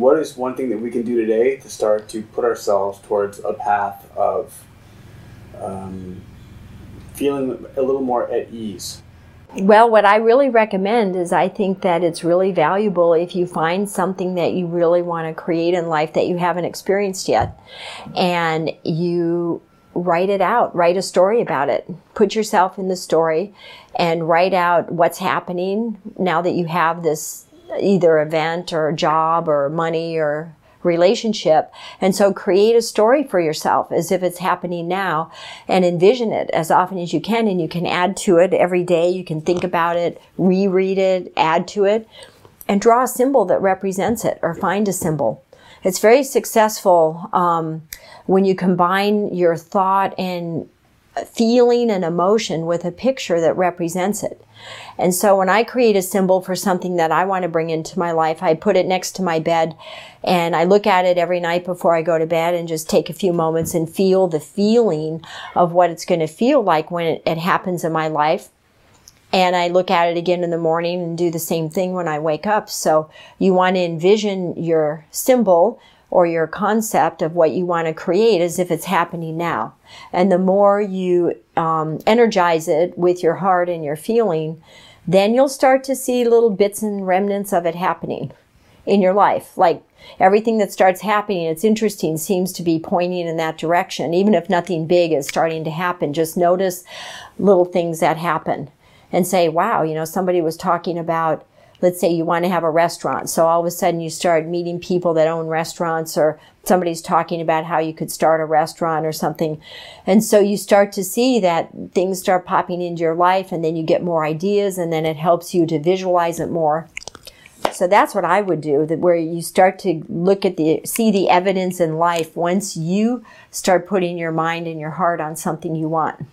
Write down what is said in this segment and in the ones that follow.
what is one thing that we can do today to start to put ourselves towards a path of feeling a little more at ease? Well, what I really recommend is I think that it's really valuable if you find something that you really want to create in life that you haven't experienced yet, and you write it out, write a story about it. Put yourself in the story and write out what's happening now that you have this either event or job or money or relationship. And so create a story for yourself as if it's happening now, and envision it as often as you can, and you can add to it every day. You can think about it, reread it, add to it, and draw a symbol that represents it, or find a symbol. It's very successful when you combine your thought and feeling and emotion with a picture that represents it. And so when I create a symbol for something that I want to bring into my life, I put it next to my bed and I look at it every night before I go to bed and just take a few moments and feel the feeling of what it's going to feel like when it happens in my life. And I look at it again in the morning and do the same thing when I wake up. So you want to envision your symbol or your concept of what you want to create as if it's happening now. And the more you energize it with your heart and your feeling, then you'll start to see little bits and remnants of it happening in your life. Like everything that starts happening, it's interesting, seems to be pointing in that direction. Even if nothing big is starting to happen, just notice little things that happen and say, wow, you know, somebody was talking about, let's say you want to have a restaurant. So all of a sudden you start meeting people that own restaurants, or somebody's talking about how you could start a restaurant or something. And so you start to see that things start popping into your life, and then you get more ideas, and then it helps you to visualize it more. So that's what I would do, that where you start to look at see the evidence in life once you start putting your mind and your heart on something you want.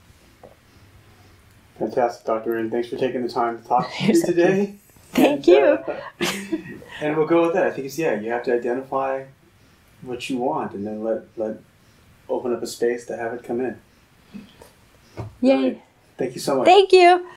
Fantastic, Dr. Rin. Thanks for taking the time to talk to me today. Thank you. And we'll go with that. I think it's, you have to identify what you want and then let open up a space to have it come in. Yay. Thank you so much. Thank you.